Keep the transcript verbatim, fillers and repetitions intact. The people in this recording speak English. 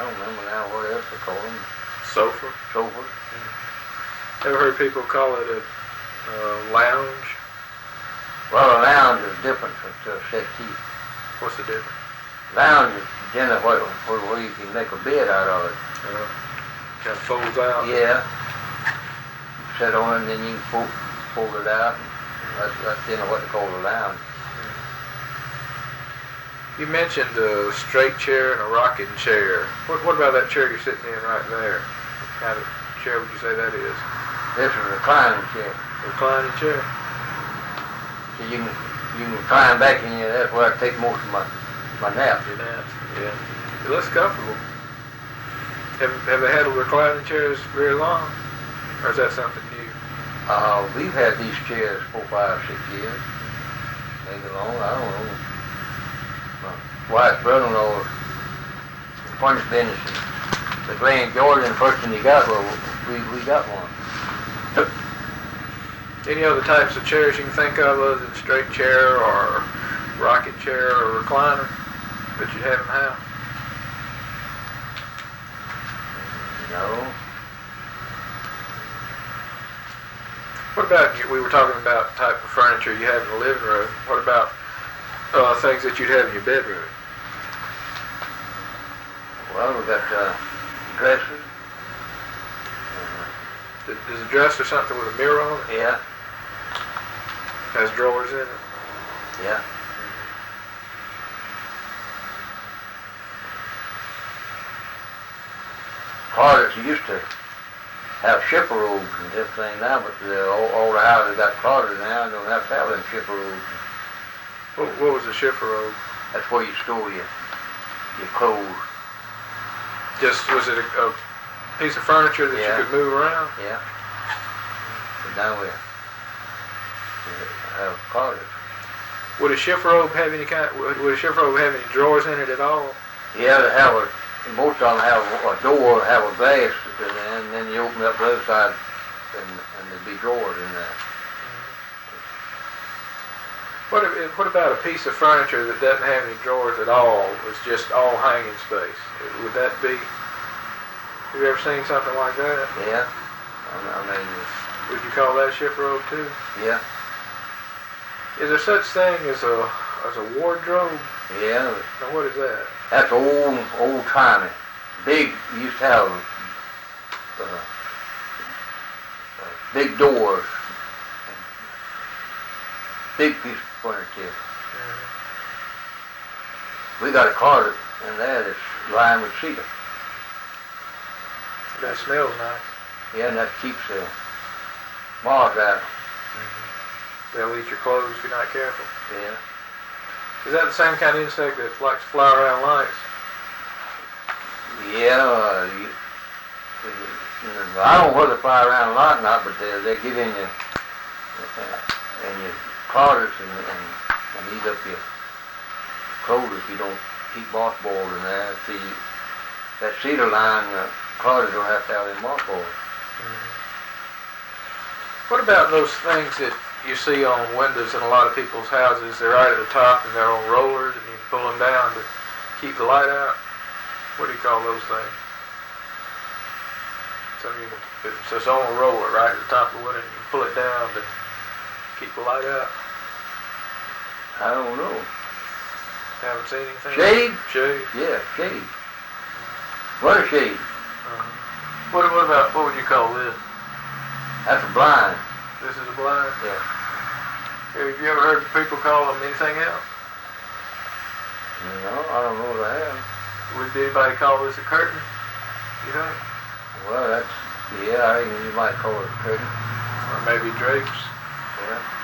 don't remember now what else they call them. Sofa? Sofa. Mm. Ever heard people call it a uh, lounge? Well, a lounge is different from a settee. What's the difference? Lounge is generally where, where, where you can make a bed out of it. Uh, kind of folds out? Yeah. You sit on it and then you can fold, fold it out. That's, that's generally what they call a lounge. You mentioned a straight chair and a rocking chair. What, what about that chair you're sitting in right there? What kind of chair would you say that is? This is a reclining chair. Reclining chair? So you can, you can recline back in here. That's where I take most of my, my naps. Your naps, yeah. It looks comfortable. Have, have they had reclining chairs very long? Or is that something new? Uh, we've had these chairs four, five, six years. Maybe long, I don't know. My wife's brother-in-law, the furnace business, the Grand Jordan, the first thing he got, well, we, we got one. Any other types of chairs you can think of other than straight chair or rocking chair or recliner that you have in the house? No. What about, we were talking about type of furniture you have in the living room. What about uh, things that you'd have in your bedroom? Well, we got uh, dressers. Uh, Is a dresser something with a mirror on it? Yeah. Has drawers in it? Yeah. Closets used to have shipper robes and everything now, but the, all, all the houses got closets now and don't have to have them shipper robes. What, what was a shipper robe? That's where you store your, your clothes. Just, was it a, a piece of furniture that Yeah. you could move around? Yeah. So down there. Have closets. Would a shipper robe have any kind, would, would a shipper robe have any drawers in it at all? Yeah, they have a, most of them have a door, have a glass, and then you open up the other side, and, and there'd be drawers in there. What, if, what about a piece of furniture that doesn't have any drawers at all? It's just all hanging space. Would that be, have you ever seen something like that? Yeah. I, I mean, Would you call that a shipper robe too? yeah. Is there such thing as a as a wardrobe? Yeah. Now what is that? That's old, old timey. Big, you used to have uh, uh, big doors. Big piece of furniture. Mm-hmm. We got a closet in there that's lined with cedar. That smells nice. Yeah, and that keeps the moths out. They'll eat your clothes if you're not careful. Yeah. Is that the same kind of insect that likes to fly around lights? Yeah, uh, you, uh, I don't know whether they fly around a lot or not, but they, they get in your, uh, in your closets and, and, and eat up your clothes if you don't keep mothballs in there. See, that cedar line uh, closet don't have to have any mothballs. Mm-hmm. What about those things that you see on windows in a lot of people's houses? They're right at the top and they're on rollers and you pull them down to keep the light out. What do you call those things? So, you, so it's on a roller right at the top of the window and you pull it down to keep the light out. I don't know. Haven't seen anything? Shade? Shade. Yeah, shade. What a shade. Uh-huh. What, what about, what would you call this? That's a blind. This is a blind? Yeah. Have you ever heard people call them anything else? No, I don't know what I have. Would anybody call this a curtain? You think? Well, that's, yeah, I think you might call it a curtain. Or maybe drapes? Yeah.